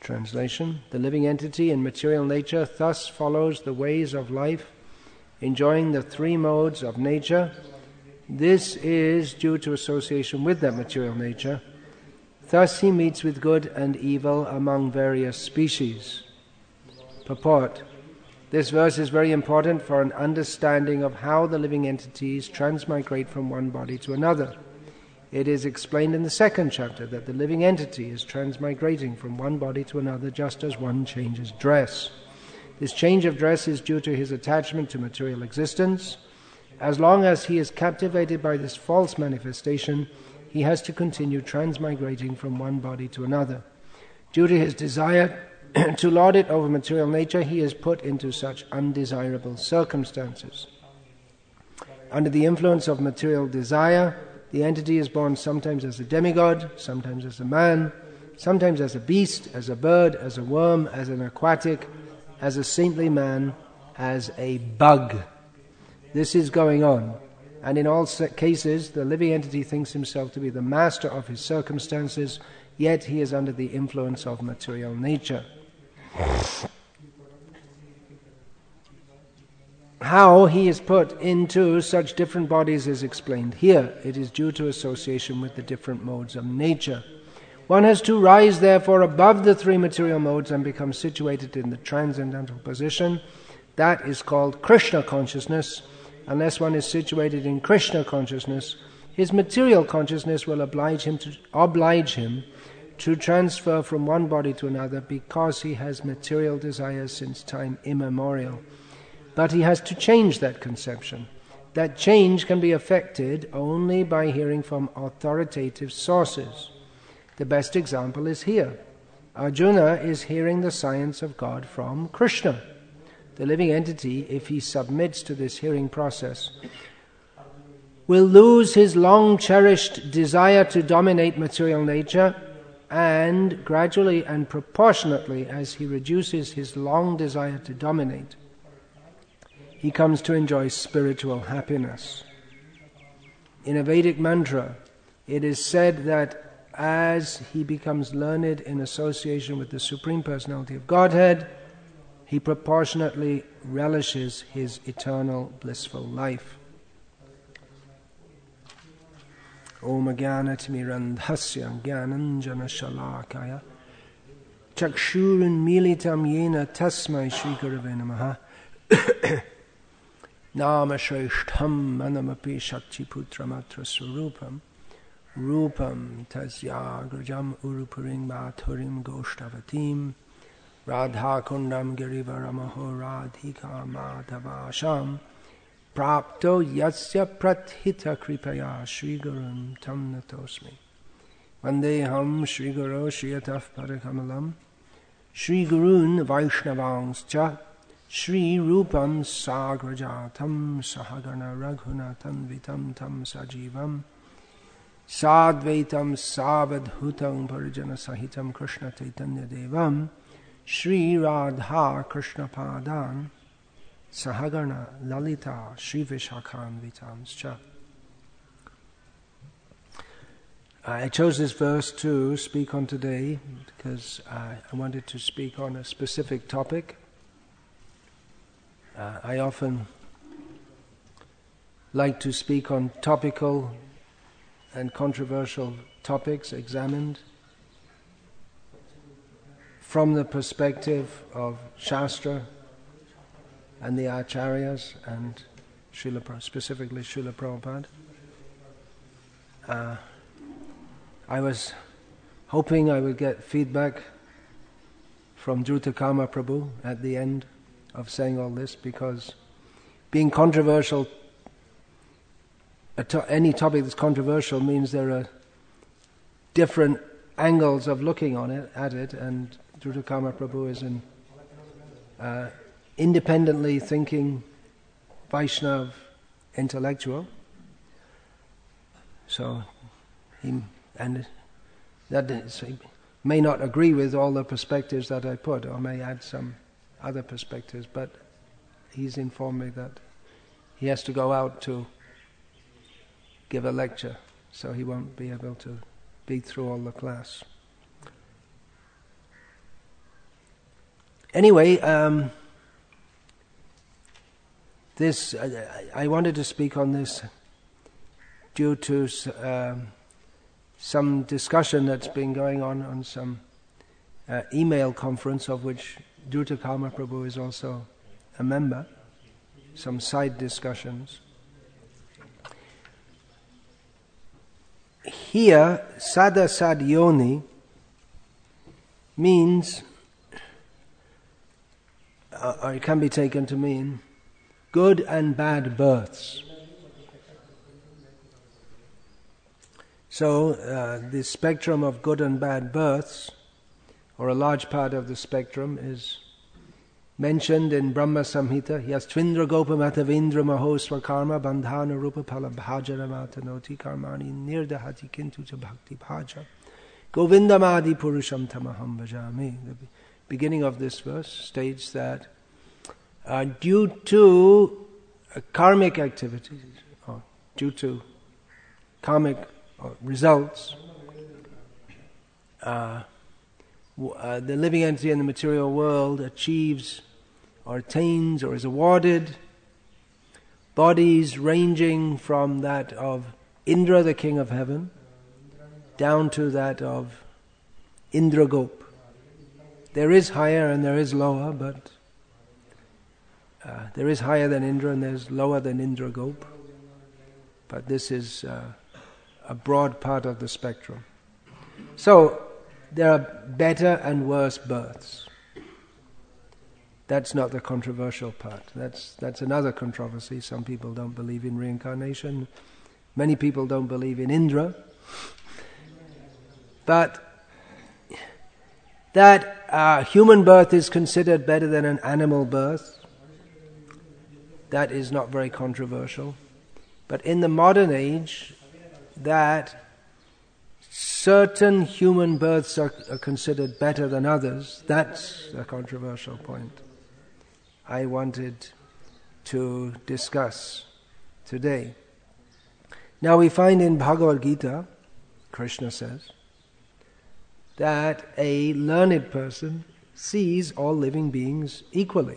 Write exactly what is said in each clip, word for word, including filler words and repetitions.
Translation: the living entity in material nature thus follows the ways of life, enjoying the three modes of nature. This is due to association with that material nature. Thus he meets with good and evil among various species. Purport: this verse is very important for an understanding of how the living entities transmigrate from one body to another. It is explained in the second chapter that the living entity is transmigrating from one body to another just as one changes dress. This change of dress is due to his attachment to material existence. As long as he is captivated by this false manifestation, he has to continue transmigrating from one body to another. Due to his desire to lord it over material nature, he is put into such undesirable circumstances. Under the influence of material desire, the entity is born sometimes as a demigod, sometimes as a man, sometimes as a beast, as a bird, as a worm, as an aquatic, as a saintly man, as a bug. This is going on. And in all cases, the living entity thinks himself to be the master of his circumstances, yet he is under the influence of material nature. How he is put into such different bodies is explained here. It is due to association with the different modes of nature. One has to rise, therefore, above the three material modes and become situated in the transcendental position. That is called Krishna consciousness. Unless one is situated in Krishna consciousness, his material consciousness will oblige him to oblige him to transfer from one body to another because he has material desires since time immemorial. But he has to change that conception. That change can be effected only by hearing from authoritative sources. The best example is here. Arjuna is hearing the science of God from Krishna. The living entity, if he submits to this hearing process, will lose his long-cherished desire to dominate material nature, and gradually and proportionately as he reduces his long desire to dominate, he comes to enjoy spiritual happiness. In a Vedic mantra, it is said that as he becomes learned in association with the Supreme Personality of Godhead, he proportionately relishes his eternal blissful life. Om Jnanatimirandhasya Jnananjana Shalakaya Chakshurun Militam Yena Tasmai Shri Gurave Namaha Nama Shreshtham Manamapi Shakti Putramatra Surupam Rupam Tasya Grajam Urupuring Maturim Goshtavatim Radha Kundam Girivaramaho Radhika Madhavasham Prapto Yasya Prathita Kripaya Shri Gurum Tam Natosmi Vandeham Shri Guru Shriyataf Parakamalam Shri Gurun Vaishnavangscha Shri Rupam Sagrajatam Sahagana Raghunatam Vitam Tam Sajivam Sadvaitam Savadhutam Parijana Sahitam Krishna Chaitanya Devam Shri Radha Krishna Padan Sahagana Lalita Shri Vishakhan Vitamscha. I chose this verse to speak on today because I, I wanted to speak on a specific topic. Uh, I often like to speak on topical and controversial topics examined from the perspective of Shastra and the Acharyas and Srila, specifically Srila Prabhupada. Uh, I was hoping I would get feedback from Dhrutakama Prabhu at the end of saying all this, because being controversial, to- any topic that's controversial means there are different angles of looking on it, at it, and Dhrutakama Prabhu is an uh, independently thinking Vaishnav intellectual. So he and that is, he may not agree with all the perspectives that I put, or may add some other perspectives, but he's informed me that he has to go out to give a lecture, so he won't be able to be through all the class. anyway, um, this I, I wanted to speak on this due to um, some discussion that's been going on on some uh, email conference of which Dhruta Karma Prabhu is also a member, some side discussions. Here, Sada Sadyoni means, uh, or it can be taken to mean, good and bad births. So, uh, the spectrum of good and bad births, or a large part of the spectrum, is mentioned in Brahma Samhita. Yastvindra gopamata vindra maho swakarma bandhana rupa pala bhajana matanoti karmani nirdahati kintu cha bhakti bhaja govindamadi purusham tamaham bhajami. The beginning of this verse states that uh, due to uh, karmic activities, or due to karmic or results, uh, uh, the living entity in the material world achieves or attains or is awarded bodies ranging from that of Indra, the king of heaven, down to that of Indragop. There is higher and there is lower, but uh, there is higher than Indra and there's lower than Indragop. But this is uh, a broad part of the spectrum. So, there are better and worse births. That's not the controversial part. That's that's another controversy. Some people don't believe in reincarnation. Many people don't believe in Indra. But that uh, human birth is considered better than an animal birth, that is not very controversial. But in the modern age, that certain human births are, are considered better than others, that's a controversial point I wanted to discuss today. Now we find in Bhagavad Gita, Krishna says, that a learned person sees all living beings equally.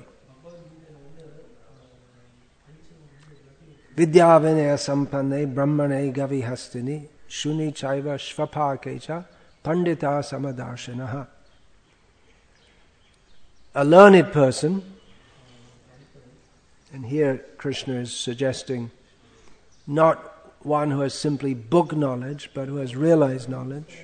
Vidya vinaya sampanne brahmane gavi hastini shuni chaiva shvapakecha pandita samadarshanaha. A learned person, and here Krishna is suggesting not one who has simply book knowledge, but who has realized knowledge,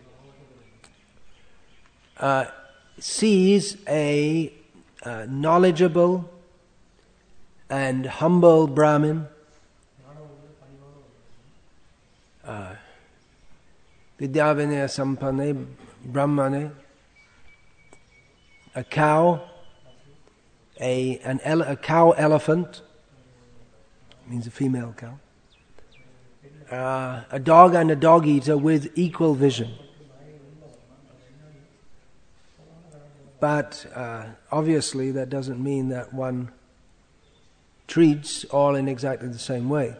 uh, sees a uh, knowledgeable and humble Brahmin, uh, Vidya vinaya sampanne brahmane, a cow, a an ele- a cow elephant, means a female cow, uh, a dog and a dog eater with equal vision. But uh, obviously that doesn't mean that one treats all in exactly the same way.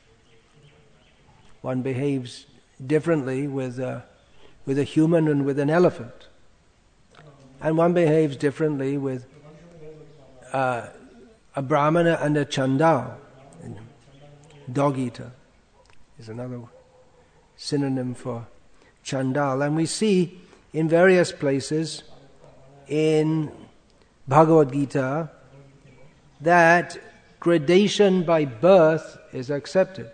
One behaves differently with a, with a human and with an elephant. And one behaves differently with uh, a brahmana and a chandal. Dog eater is another synonym for chandal. And we see in various places in Bhagavad Gita that gradation by birth is accepted.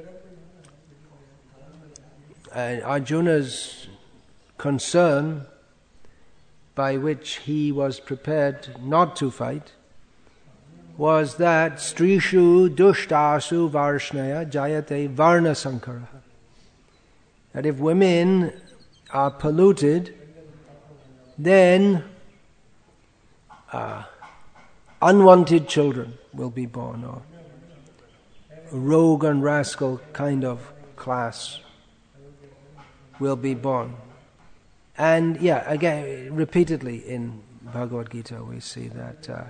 And Arjuna's concern, by which he was prepared not to fight, was that strishu dushtasu varshnaya jayate varna sankara. That if women are polluted, then uh, unwanted children will be born, or a rogue and rascal kind of class will be born. And yeah, again, repeatedly in Bhagavad Gita we see that uh,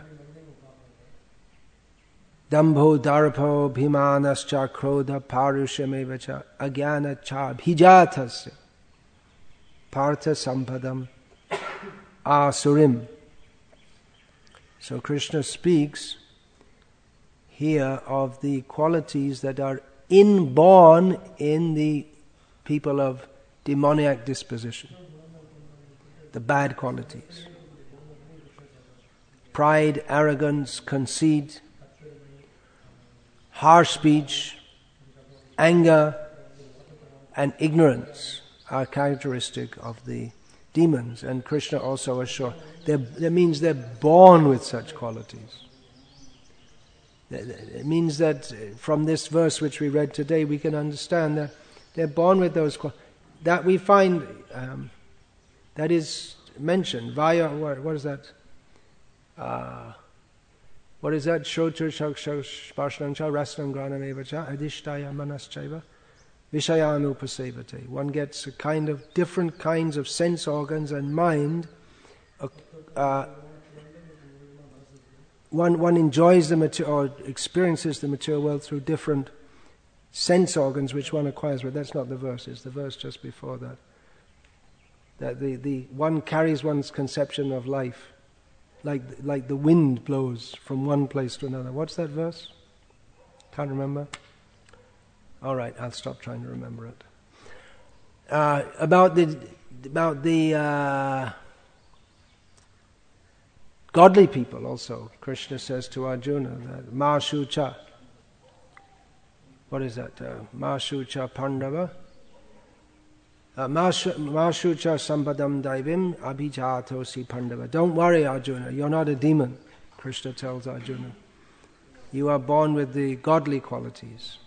Dambho darpo bhimanascha krodha parushamevacha agyana cha bhijatasya partha sampadam asurim. So Krishna speaks here of the qualities that are inborn in the people of demoniac disposition, the bad qualities. Pride, arrogance, conceit, harsh speech, anger, and ignorance are characteristic of the demons. And Krishna also assures, that means they're born with such qualities. It means that from this verse which we read today, we can understand that they're born with those qualities. That we find, um, that is mentioned via, what, what is that? Uh, what is that? Shrotur sparshancha rasnam granam evacha adhishtaya manaschaiva vishayanupasevate. One gets a kind of different kinds of sense organs and mind. Uh, uh, one one enjoys the material or experiences the material world through different sense organs which one acquires. But that's not the verse. It's the verse just before that. That the, the one carries one's conception of life. Like like the wind blows from one place to another. What's that verse? Can't remember. All right, I'll stop trying to remember it. Uh, about the about the uh, godly people also, Krishna says to Arjuna that Ma Shucha. What is that? Uh, Ma Shucha Pandava. Uh, Ma Shucha Sampadam Daivim Abhijatosi Pandava. Don't worry, Arjuna, you're not a demon, Krishna tells Arjuna. You are born with the godly qualities.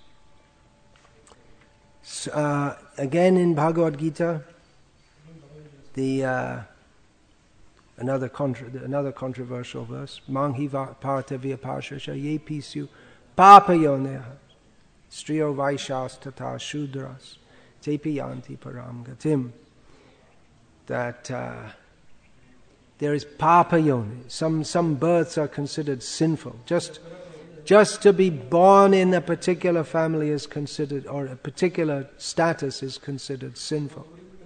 So, uh, again in Bhagavad Gita, the uh, another contra- another controversial verse, Manghi Partavya Pashasha Ye Pisyu Papayoneha Striyo Vaishas Tata Shudras Tepiyanti Param Gatim. That uh, there is Papa Yoni. Some some births are considered sinful. Just just to be born in a particular family is considered, or a particular status is considered sinful.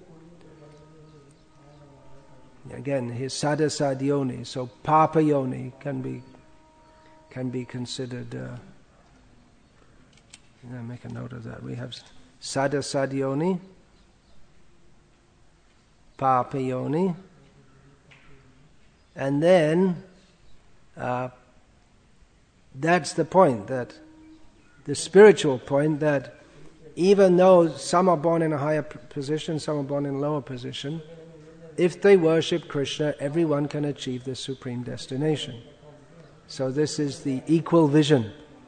Again, his Sada Sadyoni, so Papa Yoni can be can be considered. Uh, I'll make a note of that. We have Sada Sadyoni, Papa Yoni, and then uh, that's the point, that the spiritual point, that even though some are born in a higher position, some are born in a lower position, if they worship Krishna, everyone can achieve the supreme destination. So this is the equal vision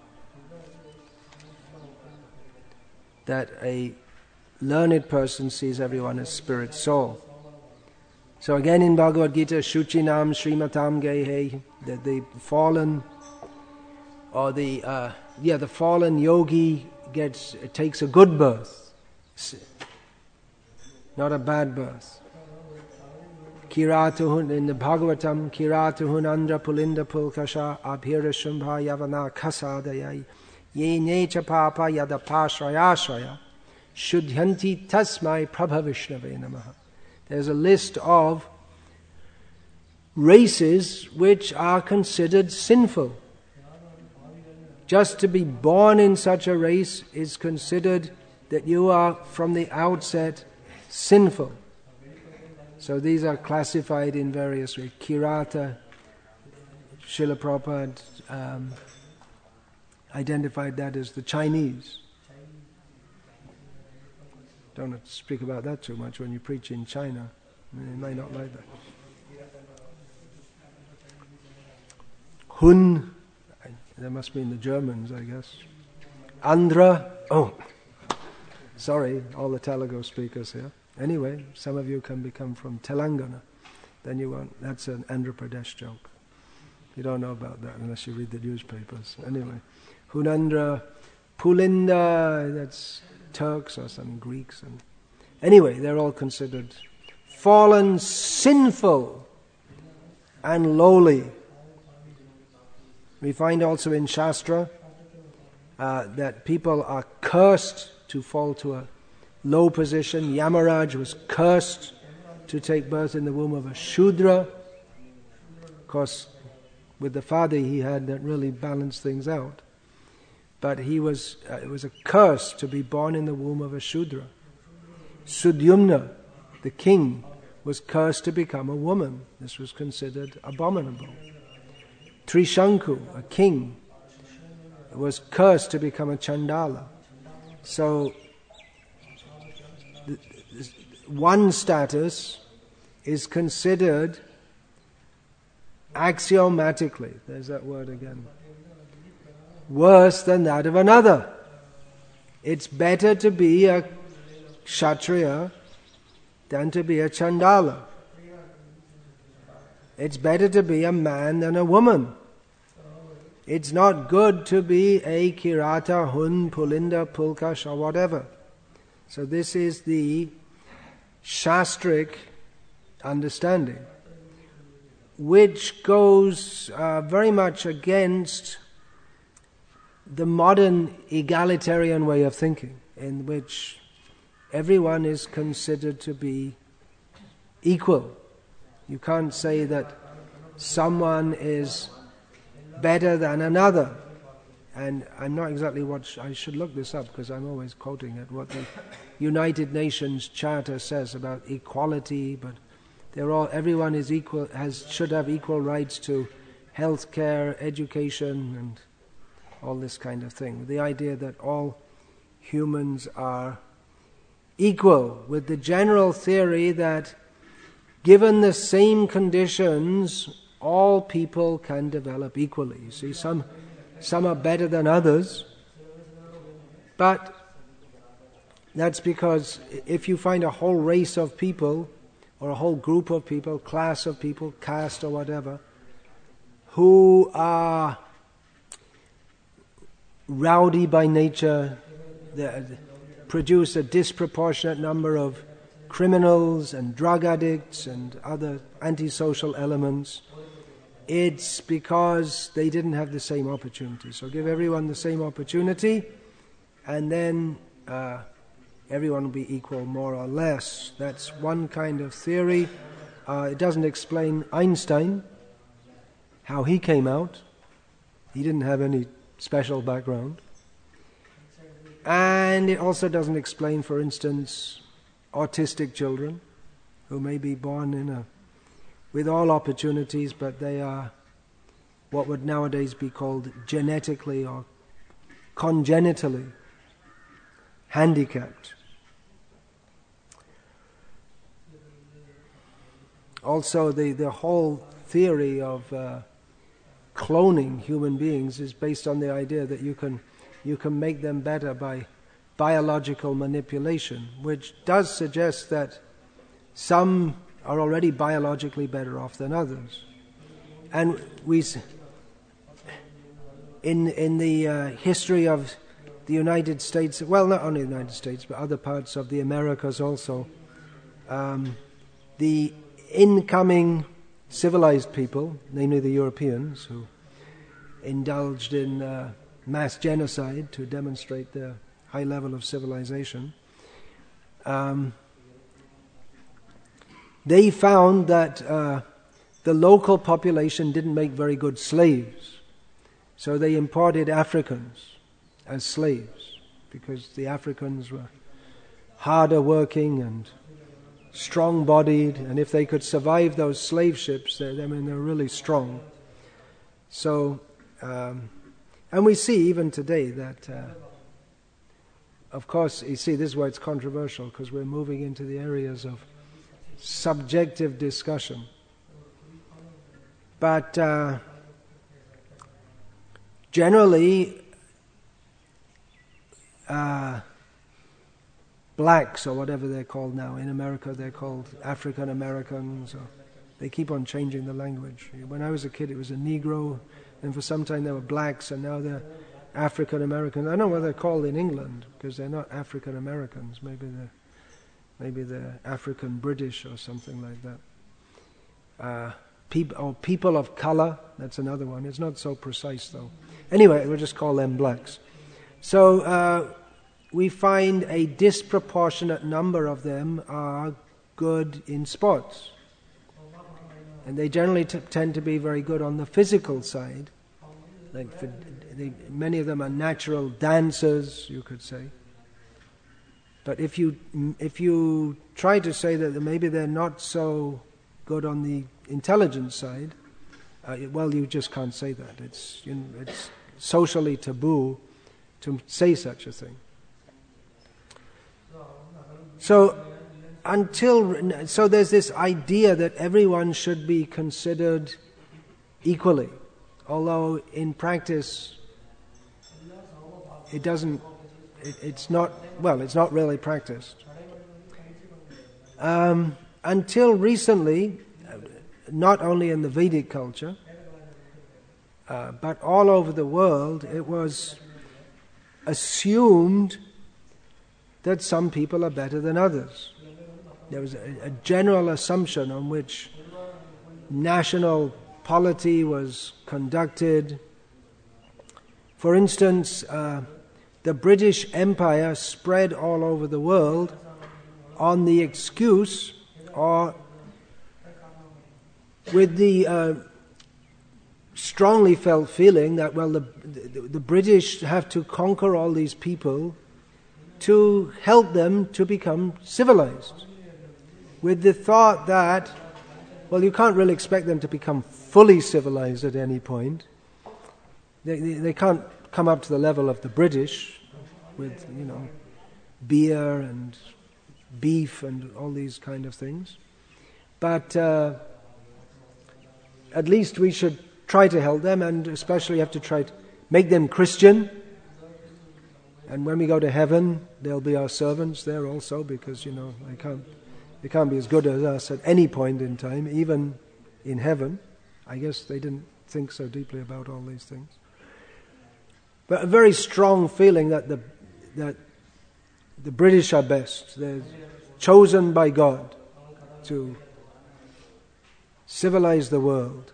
that a learned person sees everyone as spirit soul. So again in Bhagavad Gita, Shuchinam Srimatam Gehe, that the fallen, or the uh, yeah, the fallen yogi gets takes a good birth, not a bad birth. Kiratuhun in the Bhagavatam, Kiratuhun Andra Pulinda Pulkasha Abhira Shumbha Yavana Kasadayai Ye Necha Papa Yada Pashrayashraya Shudhyanti Tasmai Prabha Vishnave Namaha. There's a list of races which are considered sinful. Just to be born in such a race is considered that you are from the outset sinful. So these are classified in various ways. Kirata, Srila Prabhupada um, identified that as the Chinese. Don't speak about that too much when you preach in China. I mean, they may not like that. Hun, that must mean the Germans, I guess. Andhra, oh, sorry, all the Telugu speakers here. Anyway, some of you can become from Telangana. Then you won't. That's an Andhra Pradesh joke. You don't know about that unless you read the newspapers. Anyway, Hunandra, Pulinda, that's Turks or some Greeks. And anyway, they're all considered fallen, sinful, and lowly. We find also in Shastra uh, that people are cursed to fall to a low position. Yamaraj was cursed to take birth in the womb of a Shudra. Of course, with the father he had that really balanced things out. But he was, uh, it was a curse to be born in the womb of a Shudra. Sudyumna, the king, was cursed to become a woman. This was considered abominable. Trishanku, a king, was cursed to become a Chandala. So, the, one status is considered axiomatically, there's that word again, worse than that of another. It's better to be a Kshatriya than to be a Chandala. It's better to be a man than a woman. It's not good to be a Kirata, Hun, Pulinda, Pulkash or whatever. So this is the Shastric understanding, which goes uh, very much against the modern egalitarian way of thinking, in which everyone is considered to be equal. You can't say that someone is better than another. And I'm not exactly what sh- I should look this up because I'm always quoting it, what the United Nations Charter says about equality, but they're all, everyone is equal, has should have equal rights to health care, education, and all this kind of thing. The idea that all humans are equal, with the general theory that given the same conditions, all people can develop equally. You see, some some are better than others, but that's because if you find a whole race of people, or a whole group of people, class of people, caste or whatever, who are rowdy by nature, they produce a disproportionate number of criminals and drug addicts and other antisocial elements, it's because they didn't have the same opportunity. So give everyone the same opportunity, and then uh, everyone will be equal more or less. That's one kind of theory. Uh, it doesn't explain Einstein, how he came out. He didn't have any special background. And it also doesn't explain, for instance, autistic children who may be born in a with all opportunities, but they are what would nowadays be called genetically or congenitally handicapped. Also, the, the whole theory of uh, cloning human beings is based on the idea that you can you can make them better by biological manipulation, which does suggest that some are already biologically better off than others. And we, in in the uh, history of the United States, well, not only the United States, but other parts of the Americas also, um, the incoming civilized people, namely the Europeans, who indulged in uh, mass genocide to demonstrate their high level of civilization, um, they found that uh, the local population didn't make very good slaves. So they imported Africans as slaves, because the Africans were harder working and strong-bodied, and if they could survive those slave ships, they, I mean, they're really strong. So, um, and we see even today that, uh, of course, you see, this is why it's controversial, because we're moving into the areas of subjective discussion. But uh, generally, uh, blacks, or whatever they're called now, in America they're called African Americans, or they keep on changing the language. When I was a kid it was a Negro, and for some time they were blacks, and now they're African Americans. I don't know what they're called in England, because they're not African Americans. Maybe they're maybe they're African British or something like that. Uh, peop- or people of color, that's another one. It's not so precise though. Anyway, we'll just call them blacks. So uh, we find a disproportionate number of them are good in sports. And they generally t- tend to be very good on the physical side. Like for, they, many of them are natural dancers, you could say. But if you if you try to say that maybe they're not so good on the intelligence side, uh, well, you just can't say that. It's you know, it's socially taboo to say such a thing. So until so there's this idea that everyone should be considered equally, although in practice it doesn't. It, it's not well. It's not really practiced. Um, until recently, not only in the Vedic culture, uh, but all over the world, it was assumed that some people are better than others. There was a, a general assumption on which national polity was conducted. For instance, uh, the British Empire spread all over the world on the excuse or with the uh, strongly felt feeling that, well, the, the, the British have to conquer all these people to help them to become civilized. With the thought that, well, you can't really expect them to become fully civilized at any point. They, they, they can't come up to the level of the British with, you know, beer and beef and all these kind of things. But uh, at least we should try to help them, and especially have to try to make them Christian. And when we go to heaven, they'll be our servants there also, because, you know, they can't, they can't be as good as us at any point in time, even in heaven. I guess they didn't think so deeply about all these things. But a very strong feeling that the that the British are best. They're chosen by God to civilize the world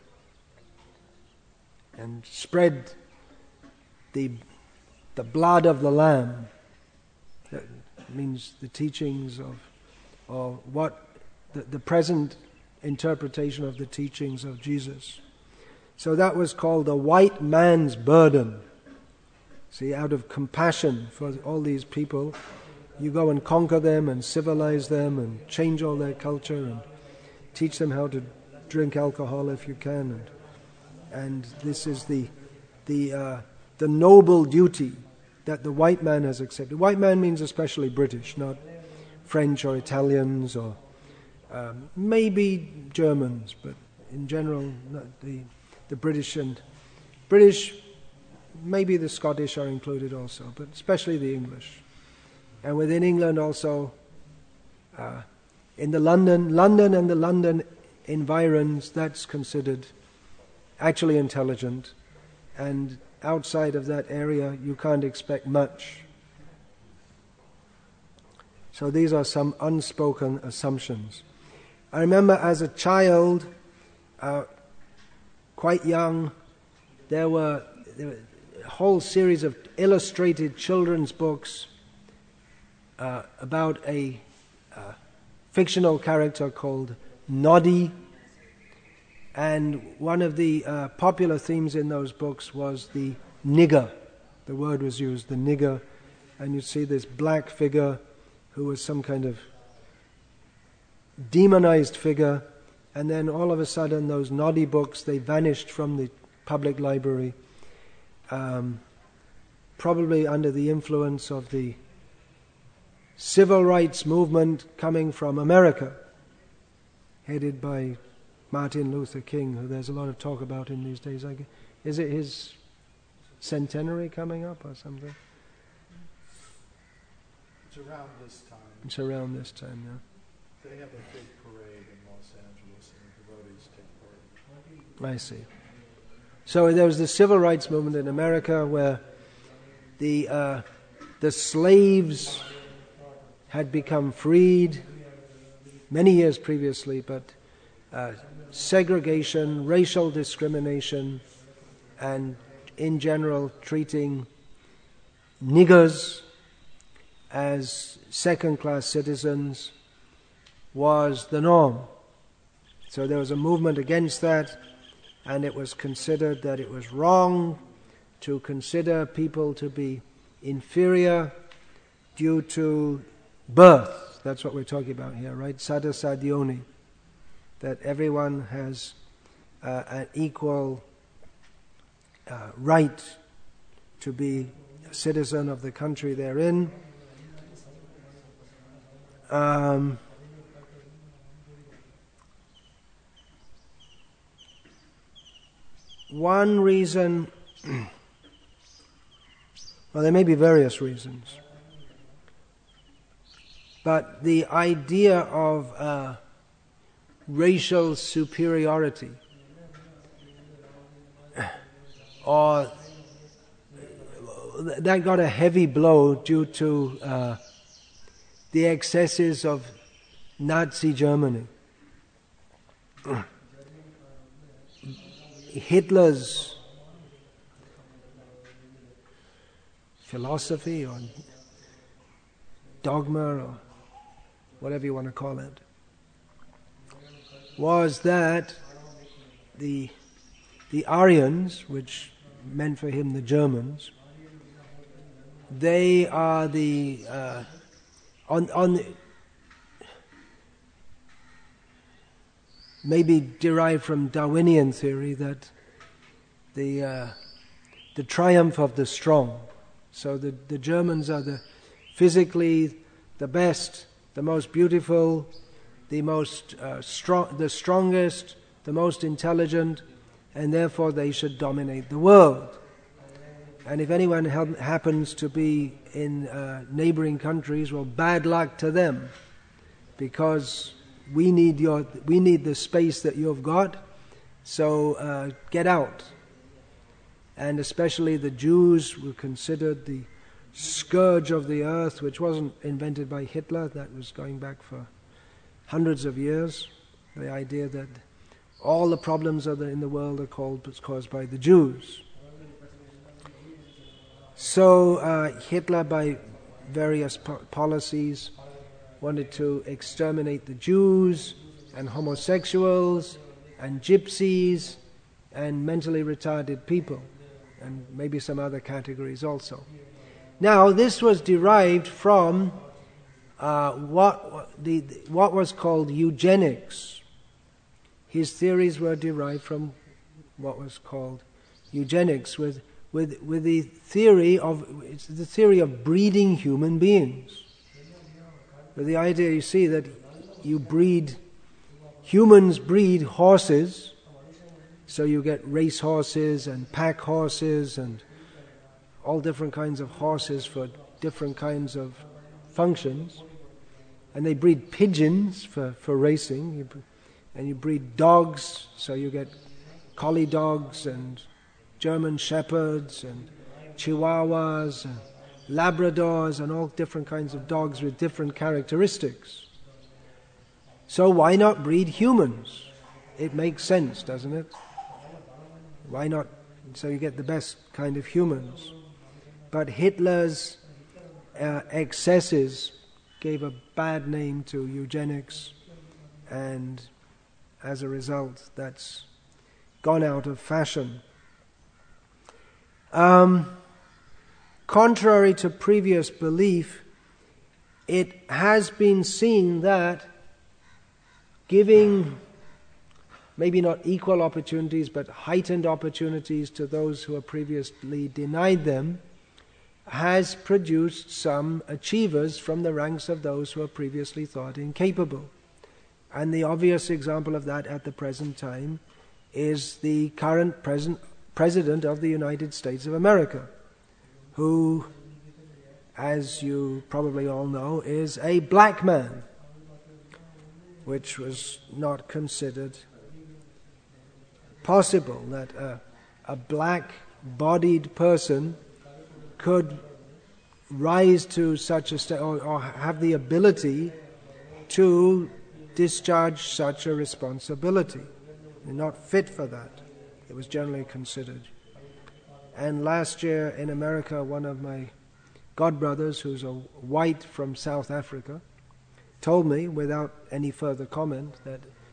and spread the the blood of the Lamb. That means the teachings of, or what the, the present interpretation of the teachings of Jesus. So that was called the white man's burden. See, out of compassion for all these people, you go and conquer them and civilize them and change all their culture and teach them how to drink alcohol if you can. And, and this is the the uh, the noble duty that the white man has accepted. White man means especially British, not French or Italians or um, maybe Germans, but in general, not the the British and British. Maybe the Scottish are included also, but especially the English. And within England also, uh, in the London, London and the London environs, that's considered actually intelligent. And outside of that area, you can't expect much. So these are some unspoken assumptions. I remember as a child, uh, quite young, there were... There were whole series of illustrated children's books uh, about a uh, fictional character called Noddy, and one of the uh, popular themes in those books was the nigger. The word was used, the nigger, and you see this black figure who was some kind of demonized figure, and then all of a sudden those Noddy books, they vanished from the public library. Um, probably under the influence of the civil rights movement coming from America, headed by Martin Luther King, who there's a lot of talk about in these days. I guess. Is it his centenary coming up or something? It's around this time. It's around this time, yeah. They have a big parade in Los Angeles and devotees take part. I see. So there was the civil rights movement in America where the uh, the slaves had become freed many years previously, but uh, segregation, racial discrimination, and in general treating niggers as second-class citizens was the norm. So there was a movement against that, and it was considered that it was wrong to consider people to be inferior due to birth. That's what we're talking about here, right? Sada Sadyoni. That everyone has uh, an equal uh, right to be a citizen of the country they're in. Um, one reason, well, there may be various reasons, but the idea of uh, racial superiority or that got a heavy blow due to uh, the excesses of Nazi Germany. Hitler's philosophy or dogma or whatever you want to call it was that the the Aryans, which meant for him the Germans, they are the uh, on on the, maybe derived from Darwinian theory that the uh, the triumph of the strong. So the the Germans are the physically the best, the most beautiful, the most uh, strong, the strongest, the most intelligent, and therefore they should dominate the world. And if anyone ha- happens to be in uh, neighboring countries, well, bad luck to them, because we need your, we need the space that you've got, so uh, get out. And especially the Jews were considered the scourge of the earth, which wasn't invented by Hitler, that was going back for hundreds of years. The idea that all the problems of the, in the world are called, caused by the Jews. So uh, Hitler, by various po- policies, wanted to exterminate the Jews and homosexuals and gypsies and mentally retarded people, and maybe some other categories also. Now, this was derived from uh, what the what was called eugenics. His theories were derived from what was called eugenics, with with with the theory of it's the theory of breeding human beings. With the idea, you see, that you breed humans breed horses, so you get race horses and pack horses and all different kinds of horses for different kinds of functions. And they breed pigeons for, for racing. You, and you breed dogs, so you get collie dogs and German shepherds and chihuahuas and Labradors and all different kinds of dogs with different characteristics. So why not breed humans? It makes sense, doesn't it? Why not? So you get the best kind of humans. But Hitler's uh, excesses gave a bad name to eugenics, and as a result, that's gone out of fashion. Um, contrary to previous belief, it has been seen that giving maybe not equal opportunities, but heightened opportunities to those who are previously denied them has produced some achievers from the ranks of those who are previously thought incapable. And the obvious example of that at the present time is the current present President of the United States of America, who, as you probably all know, is a black man, which was not considered possible, that a, a black-bodied person could rise to such a state, or, or have the ability to discharge such a responsibility. They're not fit for that. It was generally considered. And last year in America, one of my godbrothers, who's a white from South Africa, told me, without any further comment, that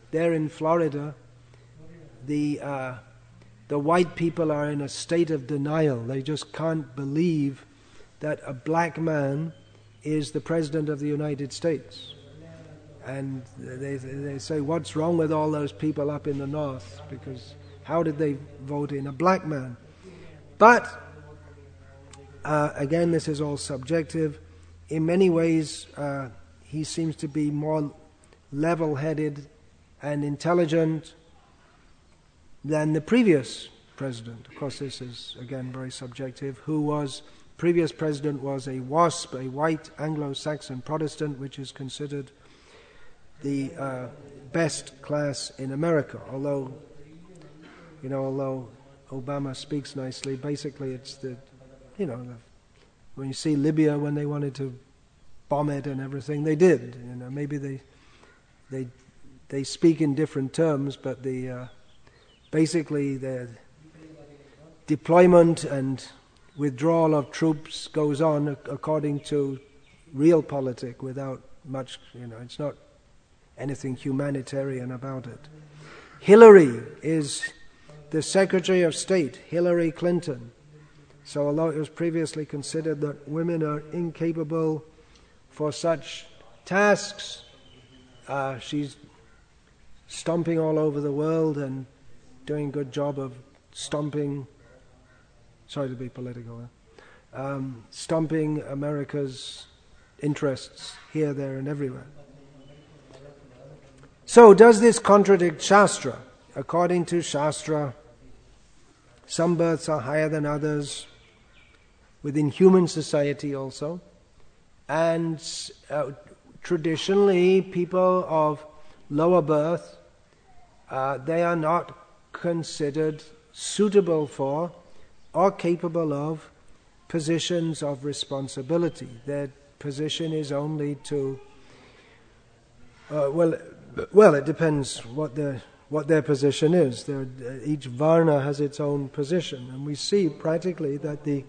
there in Florida, the uh, the white people are in a state of denial. They just can't believe that a black man is the President of the United States. And they they say, what's wrong with all those people up in the north? Because how did they vote in a black man? But, uh, again, this is all subjective. In many ways, uh, he seems to be more level-headed and intelligent than the previous president. Of course, this is, again, very subjective. Who was, previous president was a WASP, a white Anglo-Saxon Protestant, which is considered the uh, best class in America. Although, you know, although Obama speaks nicely, basically it's the, you know, the, when you see Libya, when they wanted to bomb it and everything, they did. You know, maybe they they they speak in different terms, but the uh, basically the deployment and withdrawal of troops goes on according to realpolitik, without much, you know, it's not anything humanitarian about it. Hillary is the Secretary of State, Hillary Clinton. So although it was previously considered that women are incapable for such tasks, uh, she's stomping all over the world and doing a good job of stomping, sorry to be political, eh? um, stomping America's interests here, there and everywhere. So does this contradict Shastra? According to Shastra, some births are higher than others within human society also. And uh, traditionally, people of lower birth, uh, they are not considered suitable for or capable of positions of responsibility. Their position is only to, uh, well, well, it depends what their what their position is. There, each varna has its own position, and we see practically that the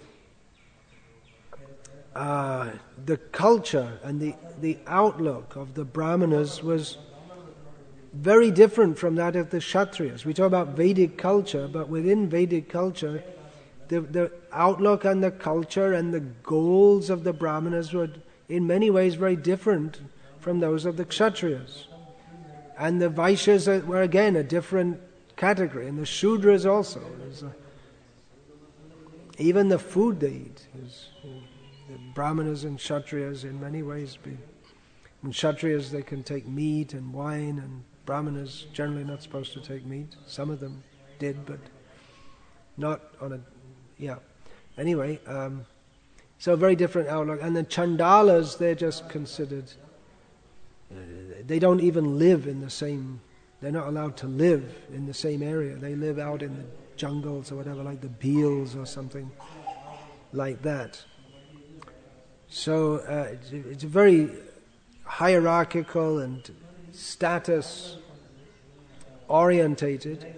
uh, the culture and the the outlook of the brahmanas was very different from that of the Kshatriyas. We talk about Vedic culture, but within Vedic culture, the, the outlook and the culture and the goals of the brahmanas were in many ways very different from those of the Kshatriyas. And the Vaishyas were again a different category, and the Shudras also. A, even the food they eat is, the Brahmanas and Kshatriyas in many ways. Be, in Kshatriyas they can take meat and wine, and Brahmanas generally not supposed to take meat. Some of them did, but not on a, yeah. Anyway, um, so a very different outlook. And the Chandalas, they're just considered, uh, they don't even live in the same, they're not allowed to live in the same area. They live out in the jungles or whatever, like the Beals or something like that. So uh, it's, it's a very hierarchical and status orientated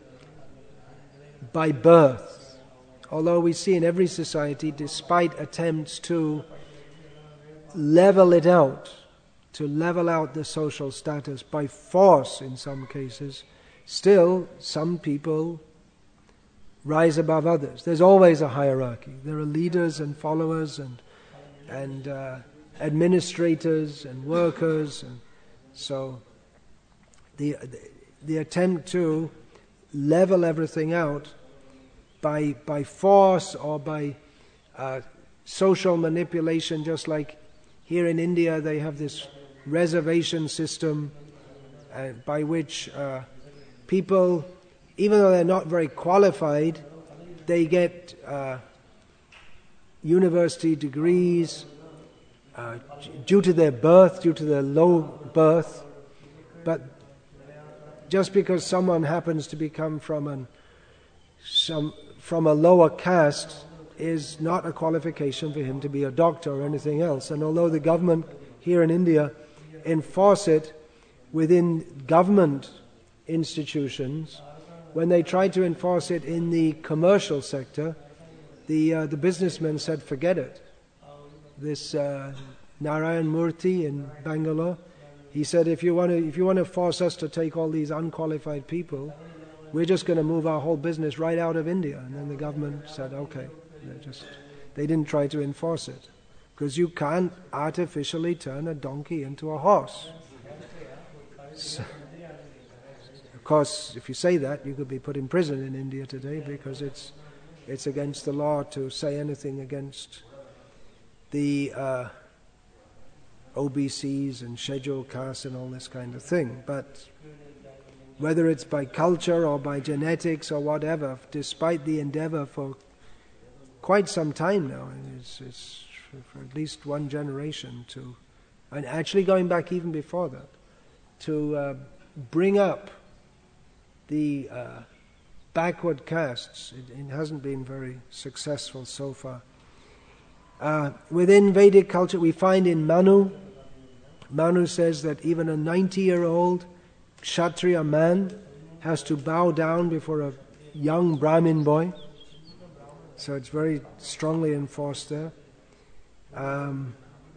by birth. Although we see in every society, despite attempts to level it out, to level out the social status by force in some cases, still some people rise above others. There's always a hierarchy. There are leaders and followers and and uh, administrators and workers, and so the, the the attempt to level everything out by by force or by uh, social manipulation, just like here in India they have this reservation system uh, by which uh, people, even though they're not very qualified, they get uh, university degrees uh, due to their birth, due to their low birth. But just because someone happens to become from an, some from a lower caste is not a qualification for him to be a doctor or anything else. And although the government here in India enforce it within government institutions, when they tried to enforce it in the commercial sector, the uh, the businessmen said, forget it. This uh, Narayan Murthy in Bangalore, He said, if you want to, if you want to force us to take all these unqualified people, we're just going to move our whole business right out of India. And then the government said, okay. They just, they didn't try to enforce it. Because you can't artificially turn a donkey into a horse. So, of course, if you say that, you could be put in prison in India today, because it's it's against the law to say anything against the uh, O B Cs and scheduled castes and all this kind of thing. But whether it's by culture or by genetics or whatever, despite the endeavor for quite some time now, it's, it's for at least one generation to, and actually going back even before that, to uh, bring up the uh, backward castes. It, it hasn't been very successful so far. Uh, within Vedic culture, we find in Manu, Manu says that even a ninety-year-old Kshatriya man has to bow down before a young Brahmin boy. So it's very strongly enforced there. Um,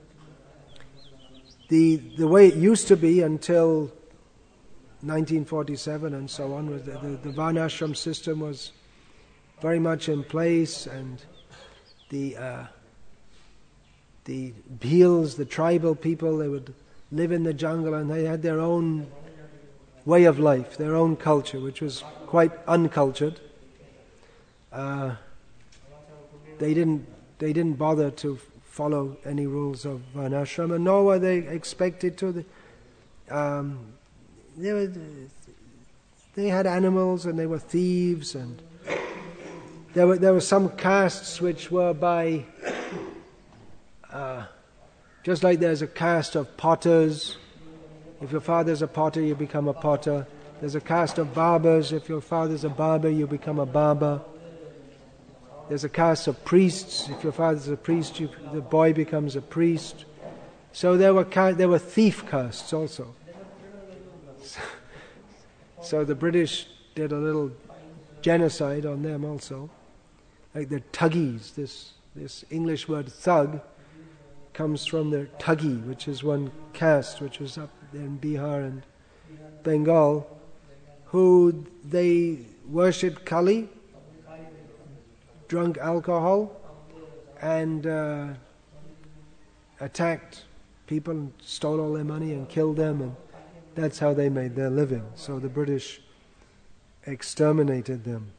the the way it used to be until nineteen forty-seven and so on, was the, the, the Varnashram system was very much in place, and the uh, the Bhils, the tribal people, they would live in the jungle, and they had their own way of life, their own culture, which was quite uncultured. Uh, they didn't they didn't bother to follow any rules of Varnashram, and nor were they expected to. The, um, they were, they had animals, and they were thieves, and there were there were some castes which were by uh, just like there's a caste of potters. If your father's a potter, you become a potter. There's a caste of barbers. If your father's a barber, you become a barber. There's a caste of priests. If your father's a priest, you, the boy becomes a priest. So there were ca- there were thief castes also. So, so the British did a little genocide on them also, like the Thuggees. This this English word thug comes from the Thugge, which is one caste which was up there in Bihar and Bengal, who they worshipped Kali, drunk alcohol, and uh, attacked people and stole all their money and killed them, and that's how they made their living. So the British exterminated them.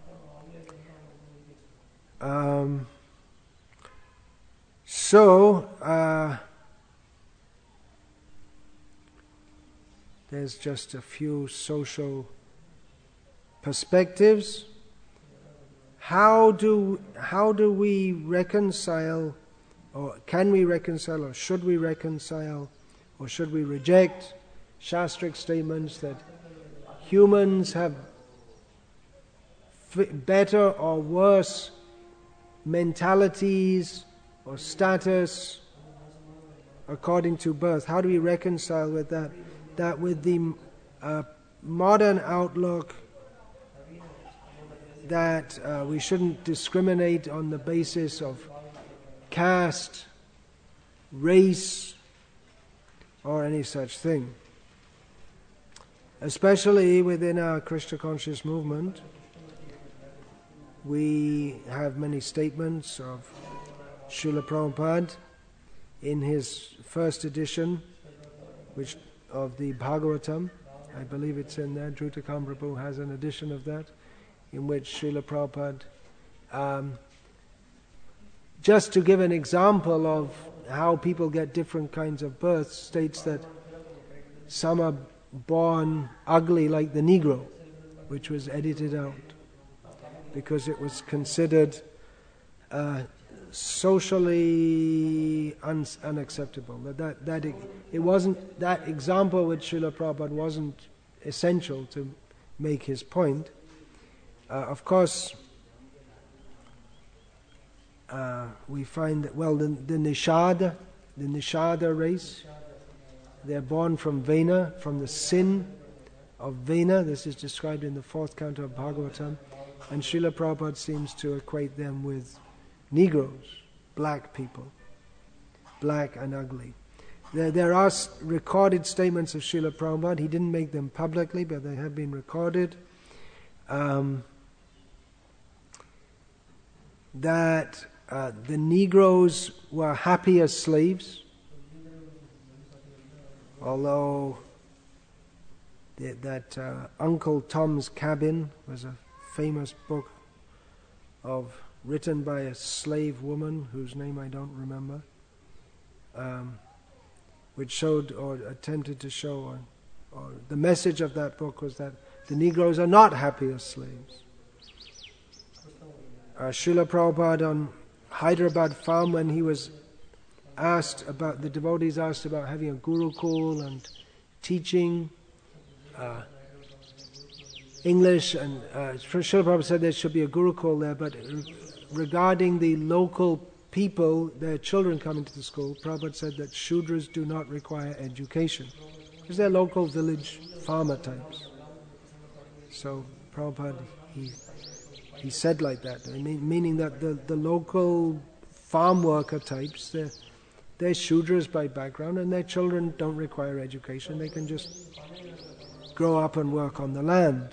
Um, so uh, there's just a few social perspectives. How do how do we reconcile, or can we reconcile, or should we reconcile, or should we reject Shastric statements that humans have f- better or worse mentalities or status according to birth? How do we reconcile with that? That with the uh, modern outlook that uh, we shouldn't discriminate on the basis of caste, race, or any such thing. Especially within our Krishna conscious movement, we have many statements of Srila Prabhupada in his first edition, which of the Bhagavatam. I believe it's in there. Dhrutakam Prabhu has an edition of that, in which Srila Prabhupada, um, just to give an example of how people get different kinds of births, states that some are born ugly like the Negro, which was edited out because it was considered uh, socially un- unacceptable. That that, that it, it wasn't that example with Srila Prabhupada wasn't essential to make his point. Uh, of course, uh, we find that, well, the, the Nishada, the Nishada race, they're born from Vena, from the sin of Vena. This is described in the fourth canto of Bhagavatam. And Srila Prabhupada seems to equate them with Negroes, black people, black and ugly. There, there are recorded statements of Srila Prabhupada. He didn't make them publicly, but they have been recorded. Um, that uh, the Negroes were happy as slaves, although the, that uh, Uncle Tom's Cabin was a famous book of written by a slave woman whose name I don't remember, um, which showed or attempted to show, or, or the message of that book was that the Negroes are not happy as slaves. Uh, Srila Prabhupada on Hyderabad farm, when he was asked about, the devotees asked about having a gurukul and teaching uh, English, and uh, Srila Prabhupada said there should be a gurukul there, but regarding the local people, their children coming to the school, Prabhupada said that Shudras do not require education, because they're local village farmer types. So Prabhupada, he he said like that, I mean, meaning that the, the local farm worker types, they're, they're Shudras by background, and their children don't require education. They can just grow up and work on the land.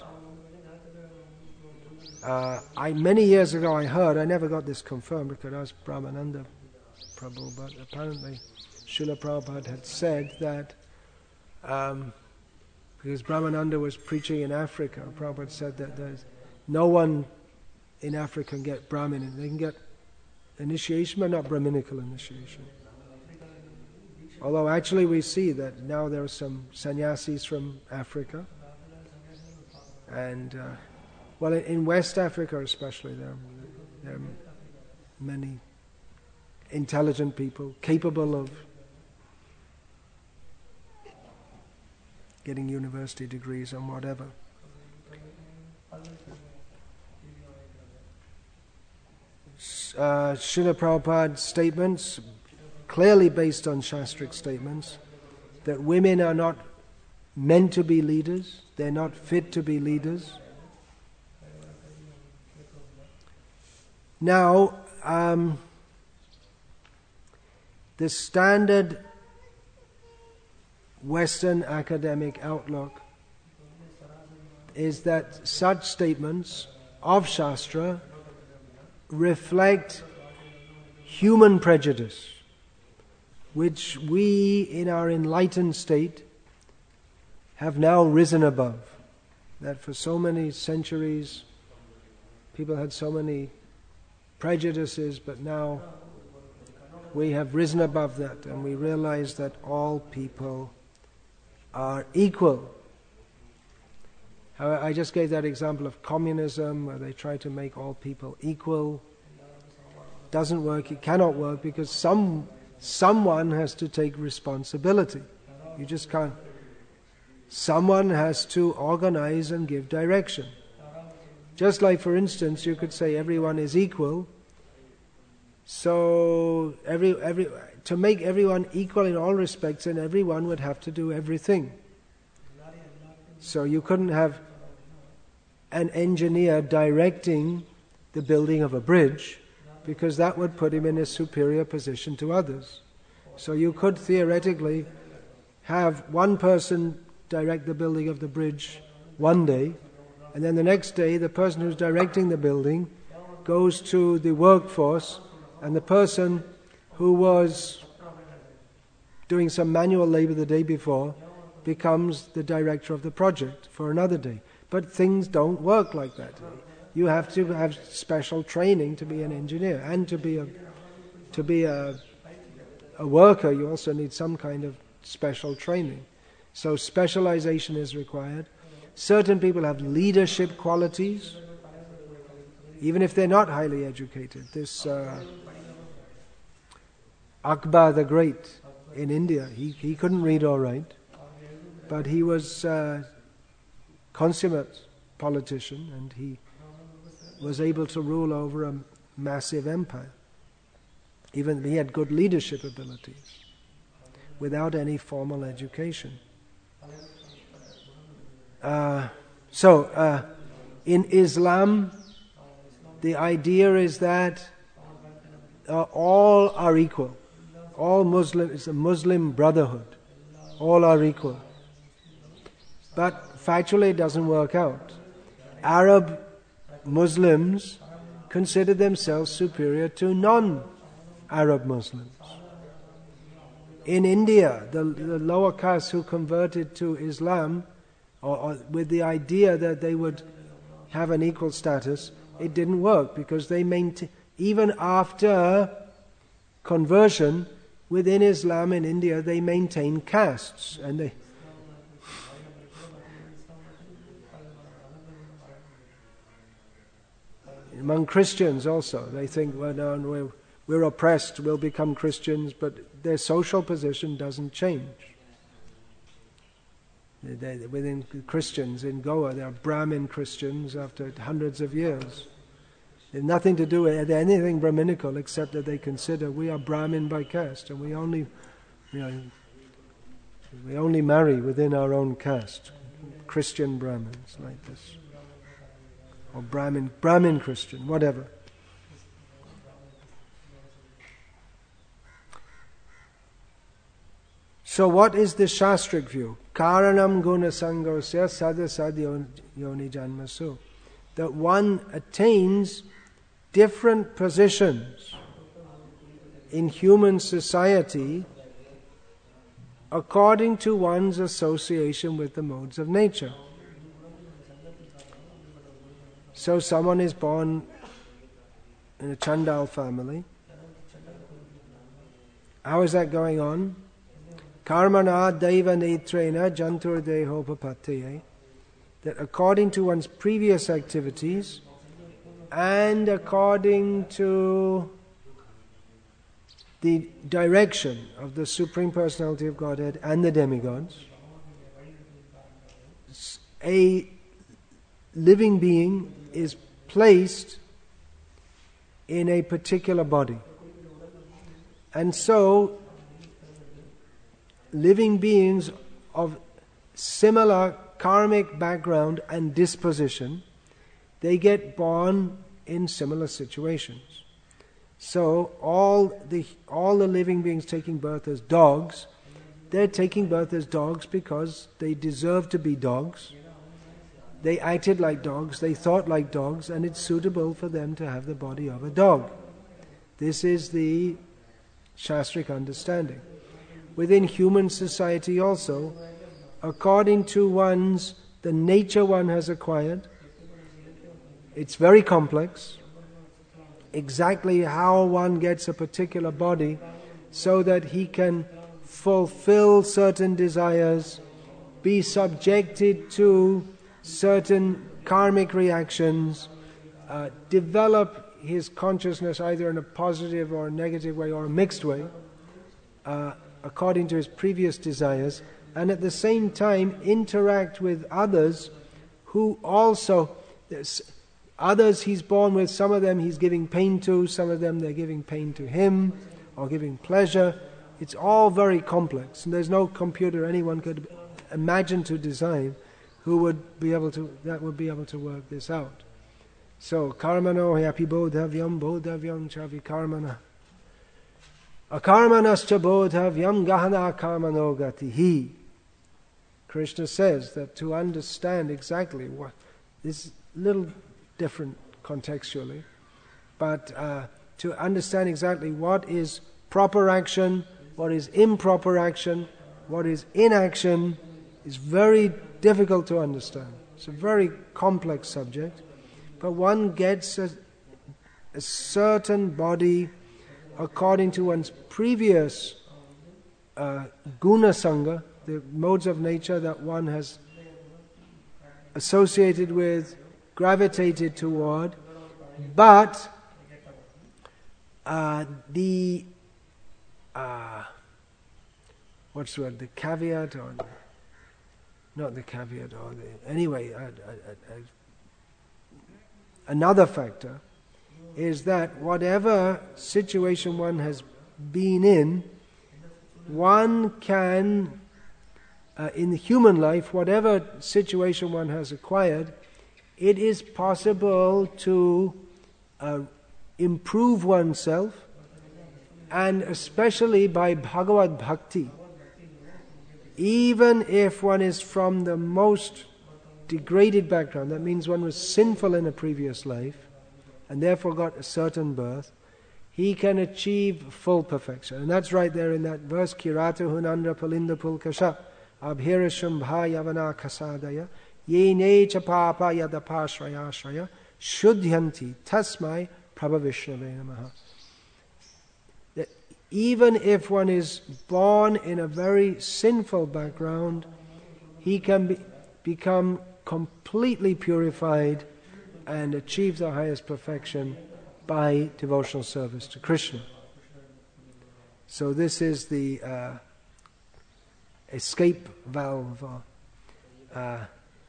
Uh, I many years ago I heard, I never got this confirmed because I asked Brahmananda Prabhu, but apparently Srila Prabhupada had said that um, because Brahmananda was preaching in Africa, Prabhupada said that there's no one in Africa can get Brahmin. They can get initiation, but not Brahminical initiation. Although actually we see that now there are some sannyasis from Africa, and uh, well, in West Africa especially, there are, there are many intelligent people capable of getting university degrees and whatever. Uh, Srila Prabhupada's statements, clearly based on Shastric statements, that women are not meant to be leaders, they're not fit to be leaders. Now, um, the standard Western academic outlook is that such statements of Shastra reflect human prejudice, which we in our enlightened state have now risen above. That for so many centuries people had so many prejudices, but now we have risen above that and we realize that all people are equal. I just gave that example of communism, where they try to make all people equal. Doesn't work, it cannot work, because some someone has to take responsibility. You just can't. Someone has to organize and give direction. Just like, for instance, you could say everyone is equal, so every every to make everyone equal in all respects, then everyone would have to do everything. So you couldn't have an engineer directing the building of a bridge, because that would put him in a superior position to others. So you could theoretically have one person direct the building of the bridge one day, and then the next day the person who's directing the building goes to the workforce, and the person who was doing some manual labor the day before becomes the director of the project for another day. But things don't work like that. You have to have special training to be an engineer, and to be a to be a a worker you also need some kind of special training. So specialization is required. Certain people have leadership qualities, even if they're not highly educated. This uh, Akbar the Great in India, he, he couldn't read or write, but he was a consummate politician, and he was able to rule over a massive empire. Even he had good leadership abilities without any formal education. Uh, so, uh, in Islam, the idea is that uh, all are equal. All Muslim, it's a Muslim brotherhood. All are equal. But factually it doesn't work out. Arab Muslims consider themselves superior to non-Arab Muslims. In India, the, the lower castes who converted to Islam, or, or with the idea that they would have an equal status, it didn't work because they maintain, even after conversion within Islam in India, they maintain castes, and they among Christians also, they think, well, no, we're, we're oppressed, we'll become Christians, but their social position doesn't change. They, they, within Christians in Goa, there are Brahmin Christians after hundreds of years. They have nothing to do with anything Brahminical except that they consider we are Brahmin by caste, and we only, you know, we only marry within our own caste. Christian Brahmins like this. Or Brahmin, Brahmin Christian, whatever. So what is the Shastric view? Karanam guna sangosya sadasad yoni janmasu. That one attains different positions in human society according to one's association with the modes of nature. So someone is born in a Chandal family. How is that going on? Karmana daiva netrena jantur deho papatye. That according to one's previous activities and according to the direction of the Supreme Personality of Godhead and the demigods, a living being is placed in a particular body. And so, living beings of similar karmic background and disposition, they get born in similar situations. So all the all the living beings taking birth as dogs, they're taking birth as dogs because they deserve to be dogs. They acted like dogs, they thought like dogs, and it's suitable for them to have the body of a dog. This is the Shastric understanding. Within human society also, according to one's, the nature one has acquired, it's very complex, exactly how one gets a particular body so that he can fulfill certain desires, be subjected to certain karmic reactions, uh, develop his consciousness either in a positive or a negative way or a mixed way, uh, according to his previous desires, and at the same time interact with others who also, others he's born with, some of them he's giving pain to, some of them they're giving pain to him, or giving pleasure. It's all very complex, and there's no computer anyone could imagine to design who would be able to, that would be able to work this out. So, karmano hyapi bodhavyam bodhavyam chavi karmana. Akarmanascha bodhavyam gahana karmano gatihi. Krishna says that to understand exactly what, this is a little different contextually, but uh, to understand exactly what is proper action, what is improper action, what is inaction, is very difficult to understand. It's a very complex subject, but one gets a, a certain body according to one's previous uh, guna sangha, the modes of nature that one has associated with, gravitated toward, but uh, the uh, what's the word? The caveat, or not the caveat, or the anyway. Uh, uh, uh, another factor is that whatever situation one has been in, one can, uh, in the human life, whatever situation one has acquired, it is possible to uh, improve oneself and especially by Bhagavad Bhakti. Even if one is from the most degraded background, that means one was sinful in a previous life and therefore got a certain birth, he can achieve full perfection. And that's right there in that verse, Kirata Hunandra Palinda Pulkasha Abhira Shambha Yavana Kasadaya Ye Necha Papa Yadapashrayashraya Shuddhyanti Tasmai Prabhavishnave Namaha. That even if one is born in a very sinful background, he can be, become completely purified and achieve the highest perfection by devotional service to Krishna. So this is the uh, escape valve, or, uh,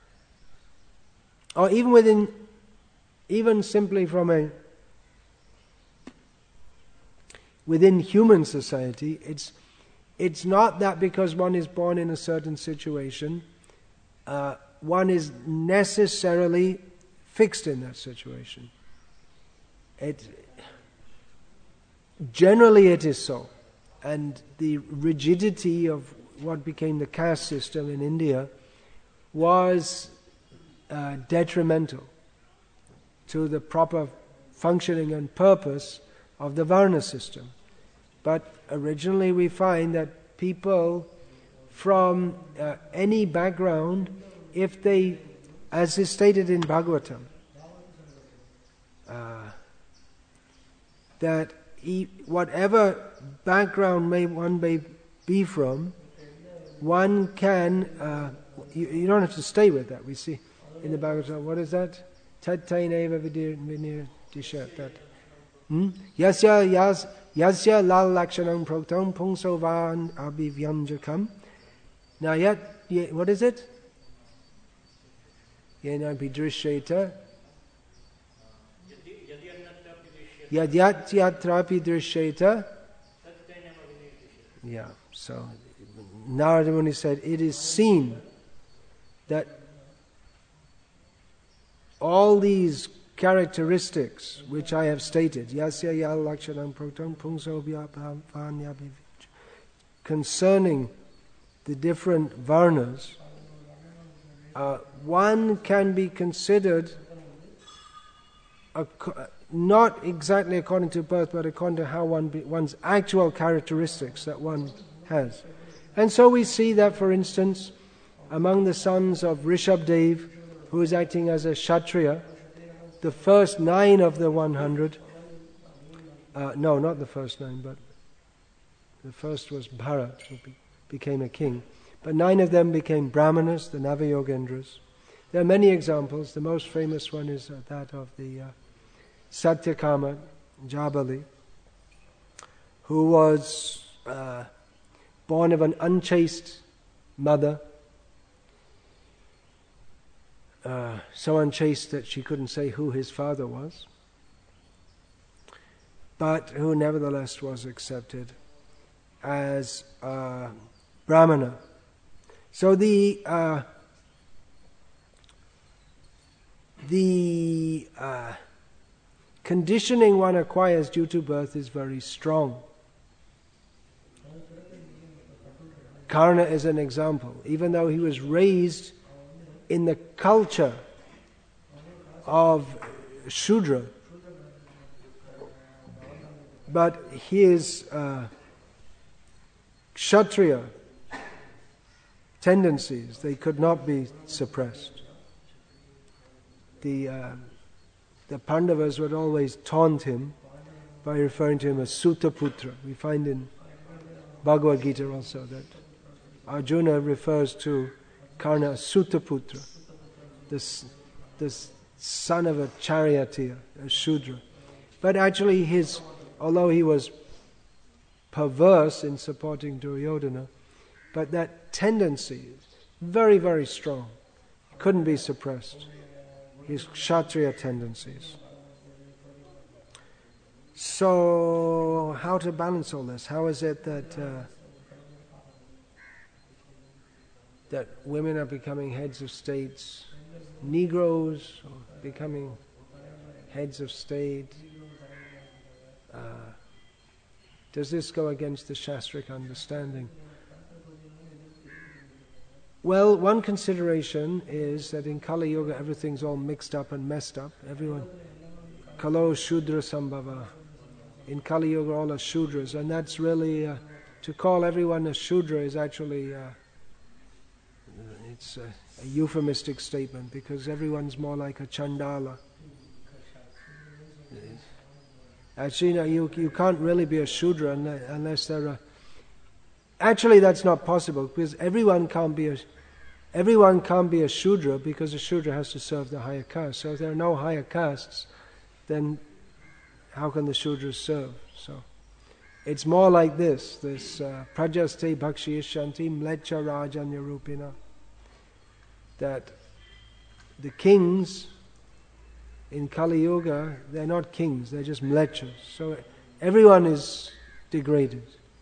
or even within, even simply from a within human society, it's it's not that because one is born in a certain situation, uh, one is necessarily fixed in that situation. It, generally it is so. And the rigidity of what became the caste system in India was uh, detrimental to the proper functioning and purpose of the Varna system. But originally we find that people from uh, any background, if they, as is stated in Bhagavatam, uh, that he, whatever background may one may be from, one can, uh, you, you don't have to stay with that. We see in the Bhagavatam, what is that? Tattaineva vinir disha. That. Hmm? Yasya yas yasya lal lakshanam proktam pungso van abhivyanjakam. Now yet, what is it? Yena bidrisheta. Yadyat yatrapi drisheta. Yeah, so Narada Muni said, it is seen that all these characteristics which I have stated, yasya yal lakshanam proktam pungso vyapanyabhivij, concerning the different varnas, uh, one can be considered a, not exactly according to birth, but according to how one be, one's actual characteristics that one has. And so we see that, for instance, among the sons of Rishabdev, who is acting as a Kshatriya, the first nine of the one hundred, uh, no, not the first nine, but the first was Bharat, who be, became a king. But nine of them became Brahmanas, the Navayogendras. There are many examples. The most famous one is uh, that of the uh, Satyakama Jabali, who was uh, born of an unchaste mother, uh, so unchaste that she couldn't say who his father was, but who nevertheless was accepted as a Brahmana. So the uh, the uh, conditioning one acquires due to birth is very strong. Karna is an example. Even though he was raised in the culture of Shudra, but his uh, Kshatriya tendencies, they could not be suppressed. The uh, the Pandavas would always taunt him by referring to him as Sutaputra. We find in Bhagavad Gita also that Arjuna refers to Karna as Sutaputra, the, the son of a charioteer, a Shudra. But actually his, although he was perverse in supporting Duryodhana, but that tendency is very, very strong. It couldn't be suppressed. His Kshatriya tendencies. So, how to balance all this? How is it that uh, that women are becoming heads of states, Negroes are becoming heads of state, uh, Does this go against the Shastric understanding? Well, one consideration is that in Kali Yuga everything's all mixed up and messed up. Everyone, Kalo Shudra Sambhava. In Kali Yuga all are Shudras, and that's really, uh, to call everyone a Shudra is actually, uh, it's a, a euphemistic statement, because everyone's more like a Chandala. Actually, no, you, you can't really be a Shudra unless, unless there are... Actually, that's not possible, because everyone can't be a... Everyone can't be a Shudra, because a Shudra has to serve the higher caste. So if there are no higher castes, then how can the Shudras serve? So it's more like this, this uh, prajaste bhakshiyashanti mlecha rajanya rupina, that the kings in Kali Yuga, they're not kings, they're just mlechas. So everyone is degraded.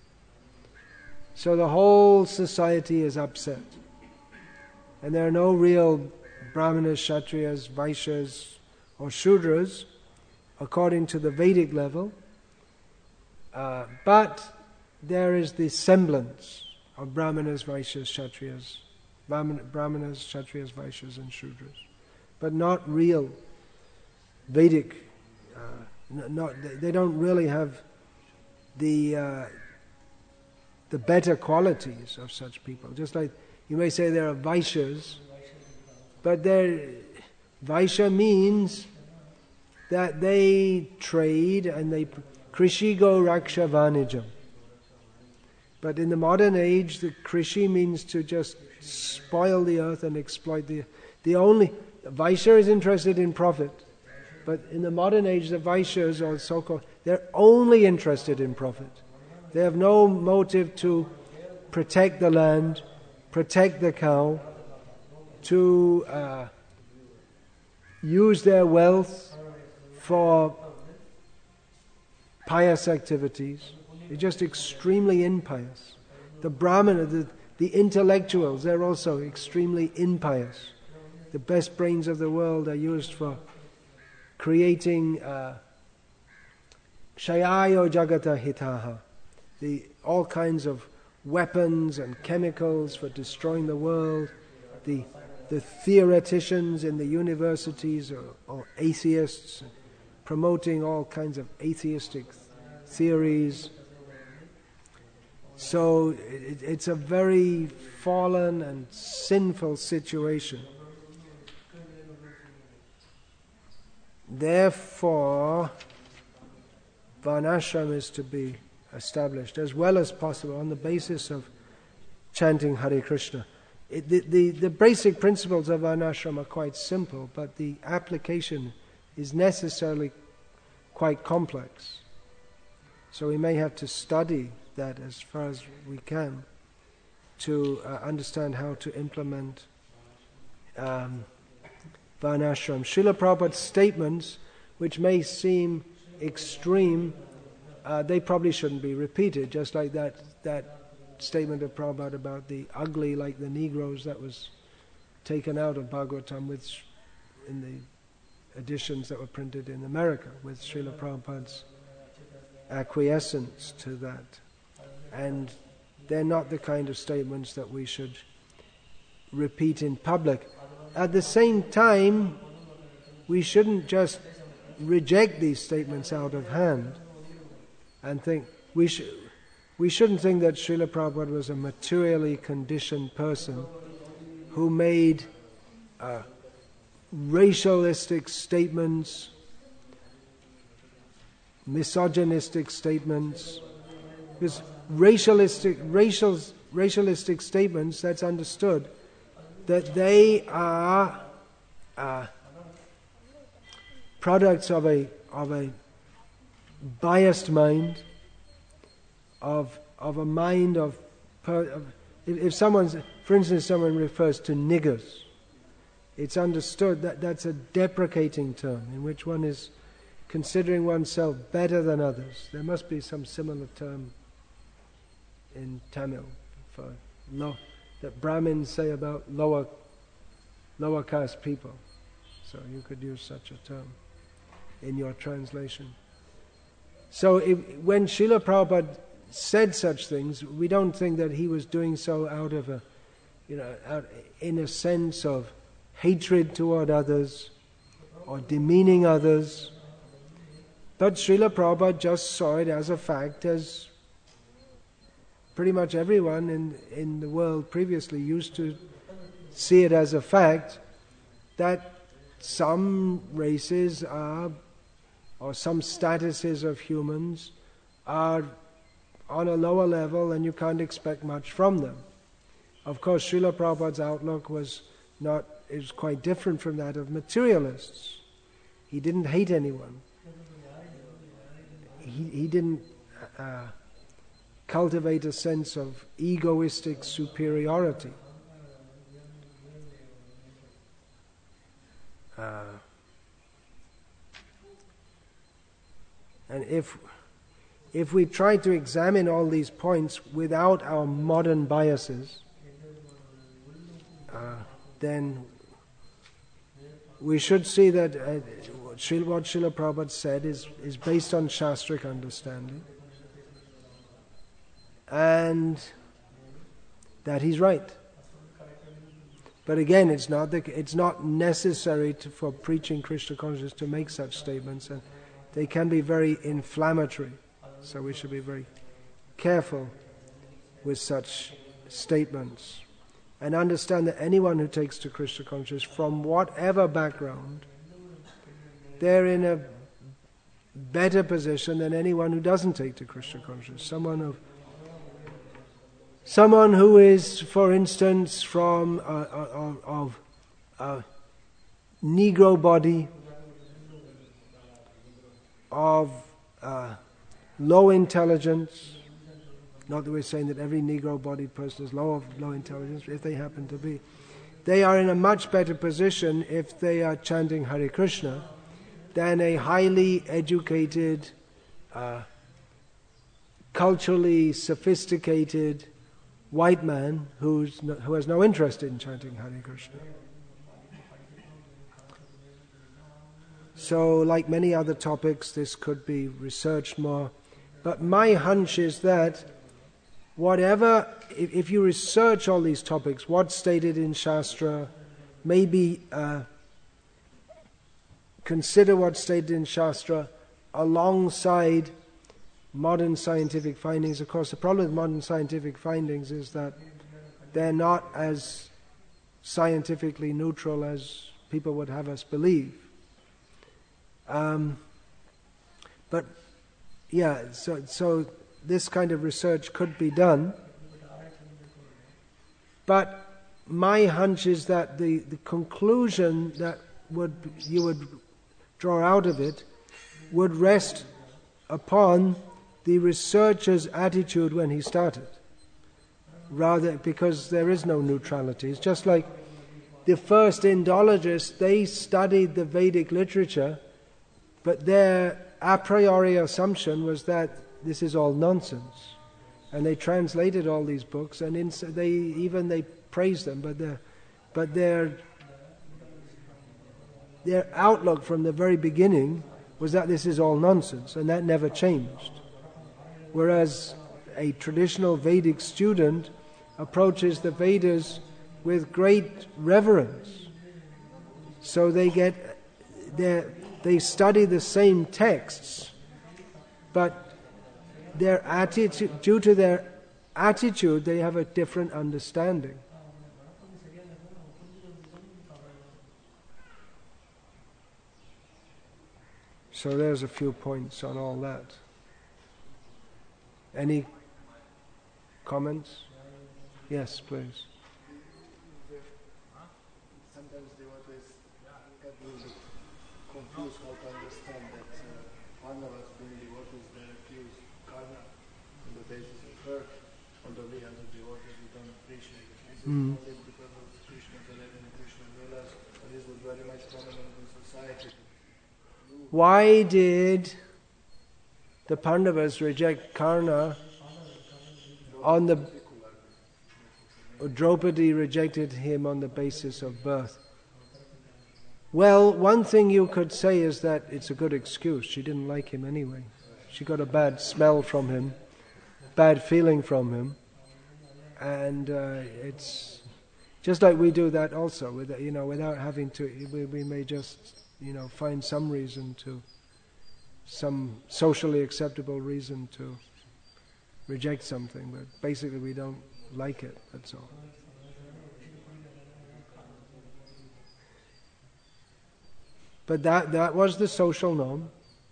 So the whole society is upset. And there are no real Brahmanas, Kshatriyas, Vaishyas or Shudras according to the Vedic level. Uh, but there is the semblance of Brahmanas, Vaishyas, Kshatriyas, Brahmanas, Kshatriyas, Vaishyas and Shudras. But not real Vedic, uh, not, they don't really have the uh, the better qualities of such people. Just like you may say there are Vaishyas, but they're, Vaishya means that they trade and they Krishigo Raksha Vanijam. But in the modern age, the Krishi means to just spoil the earth and exploit the the only Vaishya is interested in profit. But in the modern age, the Vaishyas, or so-called, they're only interested in profit. They have no motive to protect the land, protect the cow, to uh, use their wealth for pious activities. They're just extremely impious. The Brahmana, the, the intellectuals, they're also extremely impious. The best brains of the world are used for creating uh, shayayo jagata hitaha, the all kinds of weapons and chemicals for destroying the world. The the theoreticians in the universities or, or atheists promoting all kinds of atheistic theories. So it, it's a very fallen and sinful situation. Therefore, Varnashram is to be established as well as possible on the basis of chanting Hare Krishna. It, the, the, the basic principles of Varnashram are quite simple, but the application is necessarily quite complex. So we may have to study that as far as we can to uh, understand how to implement um, Varnashram. Srila Prabhupada's statements, which may seem extreme, uh, they probably shouldn't be repeated, just like that that statement of Prabhupada about the ugly like the Negroes that was taken out of Bhagavatam with in the editions that were printed in America with Srila Prabhupada's acquiescence to that. And they're not the kind of statements that we should repeat in public. At the same time, we shouldn't just reject these statements out of hand and think we should. We shouldn't think that Srila Prabhupada was a materially conditioned person who made uh, racialistic statements, misogynistic statements. Because racialistic, racial, racialistic statements, that's understood, that they are uh, products of a of a biased mind, of of a mind of, per, of if, if someone's, for instance, someone refers to niggers, it's understood that that's a deprecating term in which one is considering oneself better than others. There must be some similar term in Tamil for low, that Brahmins say about lower lower caste people. So you could use such a term in your translation. So if, when Srila Prabhupada said such things, we don't think that he was doing so out of a, you know, out in a sense of hatred toward others or demeaning others. But Srila Prabhupada just saw it as a fact, as pretty much everyone in, in the world previously used to see it as a fact, that some races are, or some statuses of humans are on a lower level and you can't expect much from them. Of course, Srila Prabhupada's outlook was not, it was quite different from that of materialists. He didn't hate anyone. He, he didn't uh, cultivate a sense of egoistic superiority. Uh, and if if we try to examine all these points without our modern biases, uh, then we should see that uh, what Srila Prabhupada said is, is based on Shastric understanding, and that he's right. But again, it's not the, it's not necessary to, for preaching Krishna consciousness to make such statements, and they can be very inflammatory. So we should be very careful with such statements, and understand that anyone who takes to Krishna consciousness from whatever background, they're in a better position than anyone who doesn't take to Krishna consciousness. Someone of Someone who is, for instance, from uh, uh, of a Negro body, of uh, low intelligence, not that we're saying that every Negro-bodied person is low of low intelligence, if they happen to be, they are in a much better position if they are chanting Hare Krishna than a highly educated, uh, culturally sophisticated white man who's no, who has no interest in chanting Hare Krishna. So, like many other topics, this could be researched more. But my hunch is that whatever, if, if you research all these topics, what's stated in Shastra, maybe uh, consider what's stated in Shastra alongside modern scientific findings. Of course, the problem with modern scientific findings is that they're not as scientifically neutral as people would have us believe. Um, but yeah, so so this kind of research could be done. But my hunch is that the, the conclusion that would you would draw out of it would rest upon the researcher's attitude when he started, rather, because there is no neutrality. It's just like the first Indologists, they studied the Vedic literature, but their a priori assumption was that this is all nonsense, and they translated all these books, and in, they even they praised them, but their but their their outlook from the very beginning was that this is all nonsense, and that never changed. Whereas a traditional Vedic student approaches the Vedas with great reverence. So they get, they study the same texts, but their attitude, due to their attitude, they have a different understanding. So there's a few points on all that. Any comments? Yes, please. Sometimes devotees get a little bit confused how to understand that uh, Pandavas being devotees, they refuse karma on the basis of birth, although we as devotees we don't appreciate it. This is Mm. only because of Krishna's eleven and Krishna Leelas, and this was very much prominent in society. Why did the Pandavas reject Karna on the... Draupadi rejected him on the basis of birth? Well, one thing you could say is that it's a good excuse. She didn't like him anyway. she got a bad smell from him, bad feeling from him, and uh, it's just like we do that also. With you know, without having to, we, we may just you know find some reason to, some socially acceptable reason to reject something, but basically we don't like it. That's all. But that that was the social norm,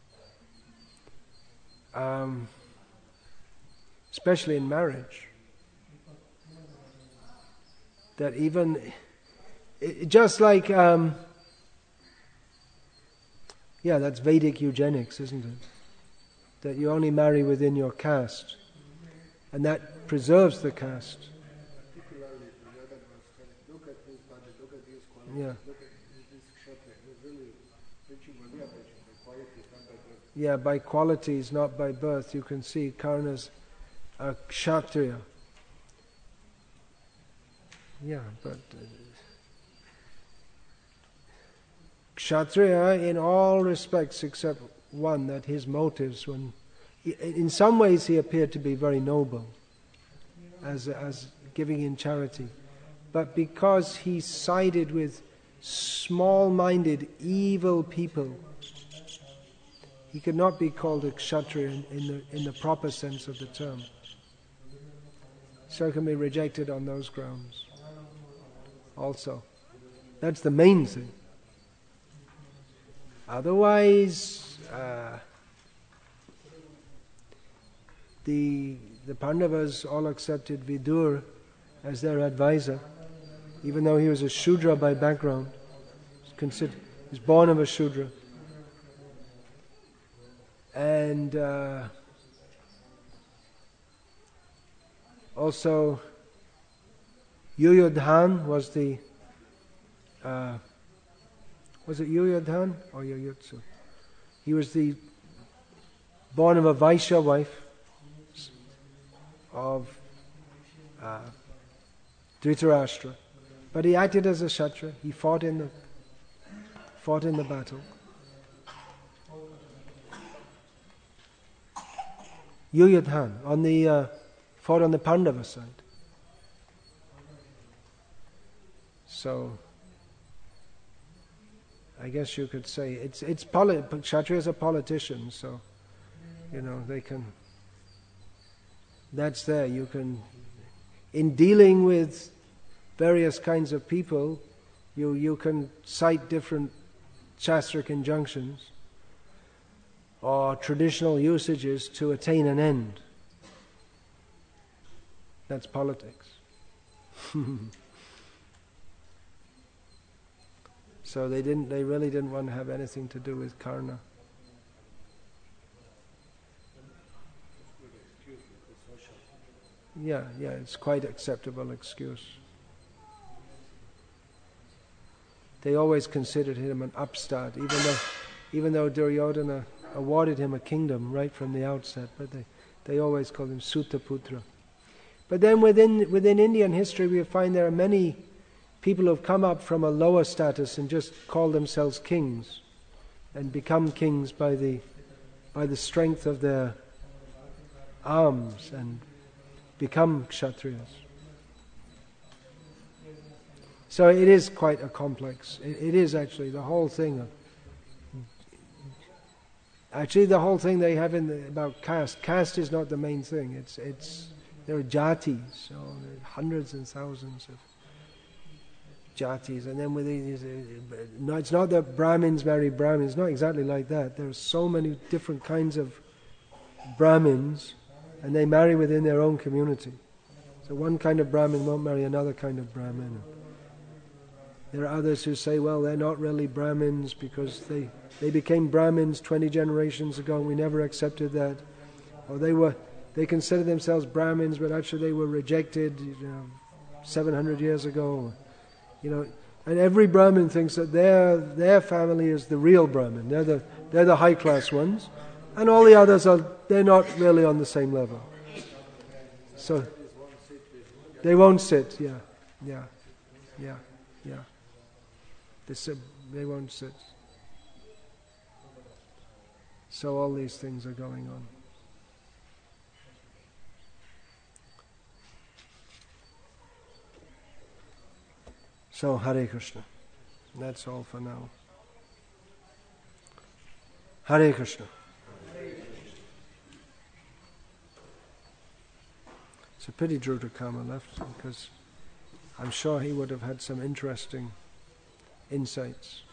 um, especially in marriage. That even, it, just like, um, yeah, that's Vedic eugenics, isn't it? That you only marry within your caste, and that preserves the caste. Particularly, the other was telling, look at his body, look at his quality, Yeah. look at this kshatriya. He's really preaching what we are preaching, by quality, not by birth. Yeah, by qualities, not by birth. You can see Karna's a kshatriya. Yeah, but uh, kshatriya in all respects except one, that his motives, when he, in some ways he appeared to be very noble, as as giving in charity, but because he sided with small-minded, evil people, he could not be called a kshatriya in, in the in the proper sense of the term. So it can be rejected on those grounds. Also, that's the main thing. Otherwise, uh, the the Pandavas all accepted Vidur as their advisor, even though he was a Shudra by background. He's considered, he's born of a Shudra, and uh, also Yuyudhan was the, uh, was it Yuyudhan or Yuyutsu? He was the born of a Vaishya wife of uh, Dhritarashtra, but he acted as a Kshatriya. He fought in the fought in the battle. Yuyudhan on the uh, fought on the Pandava side. So, I guess you could say it's it's poli- Kshatriyas are politicians, so you know they can. That's there. You can, in dealing with various kinds of people, you you can cite different shastric injunctions or traditional usages to attain an end. That's politics. So they didn't. They really didn't want to have anything to do with Karna. Yeah, yeah, it's quite acceptable excuse. They always considered him an upstart, even though, even though Duryodhana awarded him a kingdom right from the outset. But they, they always called him Sutaputra. But then within within Indian history, we find there are many people who have come up from a lower status and just call themselves kings, and become kings by the by the strength of their arms and become kshatriyas. So it is quite a complex. It, it is actually the whole thing. Of, actually, the whole thing they have in the, about caste. Caste is not the main thing. It's it's there are jatis, so there are hundreds and thousands of jatis, and then within these, uh, no, it's not that Brahmins marry Brahmins. It's not exactly like that. There are so many different kinds of Brahmins, and they marry within their own community. So one kind of Brahmin won't marry another kind of Brahmin. There are others who say, well, they're not really Brahmins because they, they became Brahmins twenty generations ago and we never accepted that. Or they were they consider themselves Brahmins, but actually they were rejected, you know, seven hundred years ago. You know, and every Brahmin thinks that their their family is the real Brahmin. They're the they're the high class ones, and all the others are they're not really on the same level. So they won't sit. Yeah, yeah, yeah, yeah. They sit, they won't sit. So all these things are going on. So Hare Krishna. That's all for now. Hare Krishna. It's a pity Dhrutakama left, because I'm sure he would have had some interesting insights.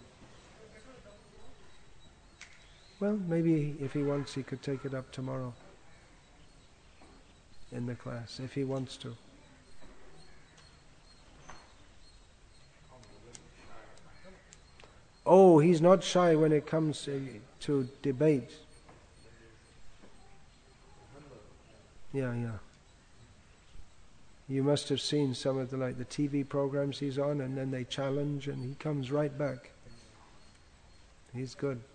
Well, maybe if he wants, he could take it up tomorrow in the class, if he wants to. Oh, he's not shy when it comes to, to debate. Yeah, yeah. You must have seen some of the like the T V programs he's on, and then they challenge, and he comes right back. He's good.